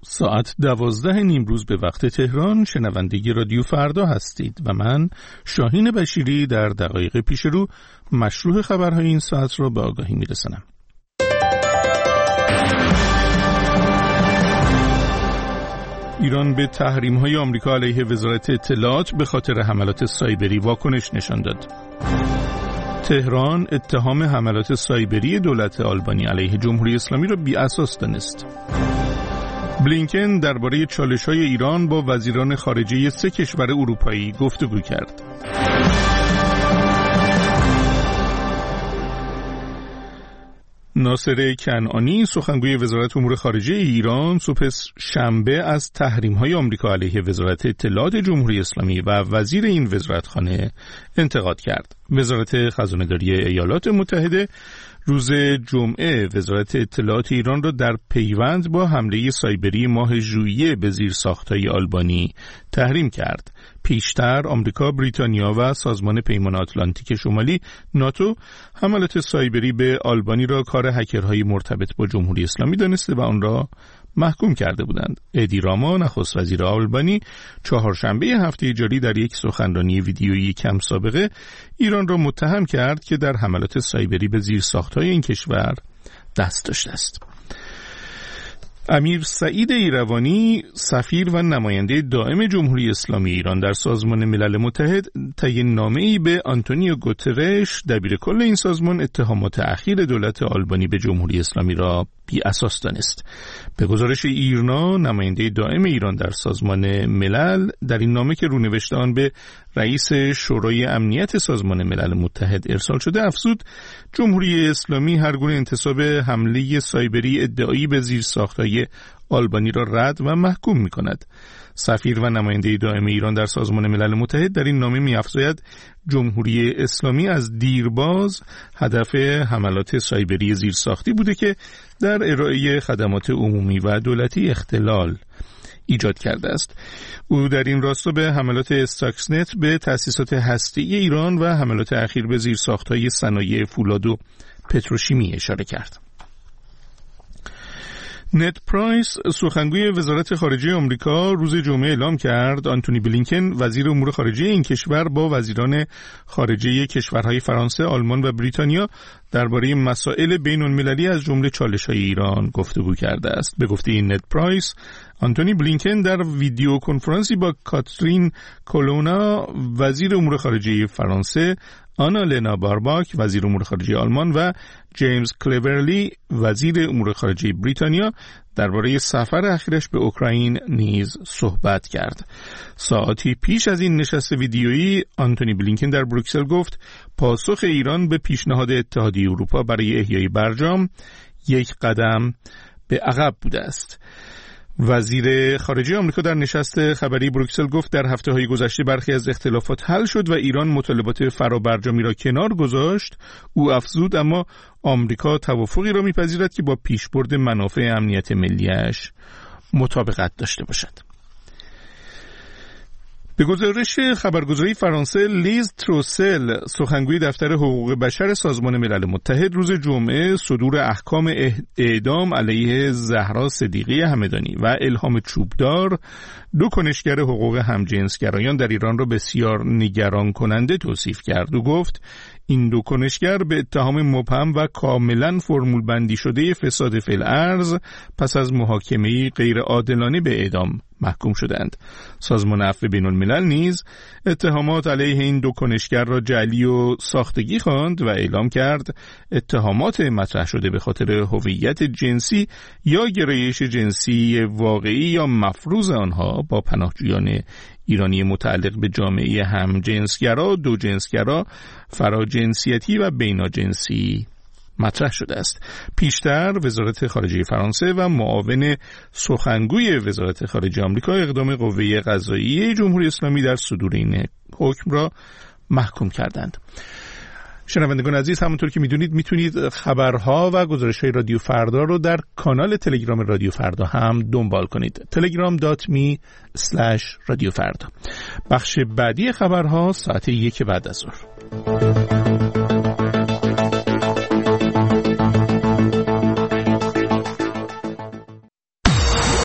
ساعت 12 نیمروز به وقت تهران شنونده رادیو فردا هستید و من شاهین بشیری در دقایق پیش رو مشروع خبرهای این ساعت را به آگاهی میرسانم. ایران به تحریم‌های آمریکا علیه وزارت اطلاعات به خاطر حملات سایبری واکنش نشان داد. تهران اتهام حملات سایبری دولت آلبانی علیه جمهوری اسلامی را بی‌اساس دانست. بلینکن درباره چالش‌های ایران با وزیران خارجه 3 کشور اروپایی گفتگو کرد. ناصر کنعانی سخنگوی وزارت امور خارجه ایران صبح شنبه از تحریم‌های آمریکا علیه وزارت اطلاعات جمهوری اسلامی و وزیر این وزارتخانه انتقاد کرد. وزارت خزانه‌داری ایالات متحده روز جمعه وزارت اطلاعات ایران را در پیوند با حمله سایبری ماه ژوئیه به زیرساخت‌های آلبانی تحریم کرد. پیشتر آمریکا، بریتانیا و سازمان پیمان آتلانتیک شمالی ناتو حملات سایبری به آلبانی را کار هکرهای مرتبط با جمهوری اسلامی دانسته و آن را محکوم کرده بودند. ادی راما نخست وزیر آلبانی چهارشنبه هفته جاری در یک سخنرانی ویدیویی کم سابقه ایران را متهم کرد که در حملات سایبری به زیرساخت‌های این کشور دست داشته است. امیر سعید ایروانی سفیر و نماینده دائم جمهوری اسلامی ایران در سازمان ملل متحد طی نامه‌ای به آنتونیو گوترش دبیرکل این سازمان اتهامات اخیر دولت آلبانی به جمهوری اسلامی را بی اساس دانست. به گزارش ایرنا نماینده دائم ایران در سازمان ملل در این نامه که رونوشت آن به رئیس شورای امنیت سازمان ملل متحد ارسال شده افزود جمهوری اسلامی هر گونه انتساب حمله سایبری ادعایی به زیرساخت‌های آلبانی را رد و محکوم می‌کند. سفیر و نماینده دائم ایران در سازمان ملل متحد در این نامه می‌افزاید جمهوری اسلامی از دیرباز هدف حملات سایبری زیرساختی بوده که در ارائه خدمات عمومی و دولتی اختلال ایجاد کرده است. او در این راستا به حملات استاکسنت به تأسیسات هسته‌ای ایران و حملات اخیر به زیرساخت‌های صنایع فولاد و پتروشیمی اشاره کرد. نت پرایس سخنگوی وزارت خارجه آمریکا روز جمعه اعلام کرد آنتونی بلینکن وزیر امور خارجه این کشور با وزیران خارجه کشورهای فرانسه، آلمان و بریتانیا درباره مسائل بین‌المللی از جمله چالش‌های ایران گفتگو کرده است. به گفته نت پرایس آنتونی بلینکن در ویدیو کنفرانسی با کاترین کولونا وزیر امور خارجه فرانسه، آنا لنا بارباک وزیر امور خارجه آلمان و جیمز کلیورلی وزیر امور خارجه بریتانیا درباره سفر اخیرش به اوکراین نیز صحبت کرد. ساعتی پیش از این نشست ویدیویی آنتونی بلینکن در بروکسل گفت پاسخ ایران به پیشنهاد اتحادیه اروپا برای احیای برجام یک قدم به عقب بوده است. وزیر خارجه آمریکا در نشست خبری بروکسل گفت در هفته‌های گذشته برخی از اختلافات حل شد و ایران مطالبات فرابرجامی را کنار گذاشت. او افزود اما آمریکا توافقی را می‌پذیرد که با پیشبرد منافع امنیت ملی‌اش مطابقت داشته باشد. به گزارش خبرگزاری فرانسه لیز تروسل سخنگوی دفتر حقوق بشر سازمان ملل متحد روز جمعه صدور احکام اعدام علیه زهرا صدیقی همدانی و الهام چوبدار 2 کنشگر حقوق همجنسگرایان در ایران را بسیار نگران کننده توصیف کرد و گفت این 2 کنشگر به اتهام مبهم و کاملا فرمول بندی شده فساد فی الارض پس از محاکمه غیر عادلانه به اعدام محکوم شدند. سازمان عفو بین الملل نیز اتهامات علیه این 2 کنشگر را جعلی و ساختگی خواند و اعلام کرد اتهامات مطرح شده به خاطر هویت جنسی یا گرایش جنسی واقعی یا مفروض آنها با پناهجویان ایرانی متعلق به جامعه همجنسگرا، دوجنسگرا، فراجنسیتی و بیناجنسی مطرح شده است. پیشتر وزارت خارجه فرانسه و معاون سخنگوی وزارت خارجه آمریکا اقدام قوه قضاییه جمهوری اسلامی در صدور این حکم را محکوم کردند. شنوندگان عزیز، همونطور که میتونید خبرها و گزارش‌های رادیو فردا رو در کانال تلگرام رادیو فردا هم دنبال کنید. telegram.me/رادیو فردا. بخش بعدی خبرها ساعت 1 بعد از ظهر.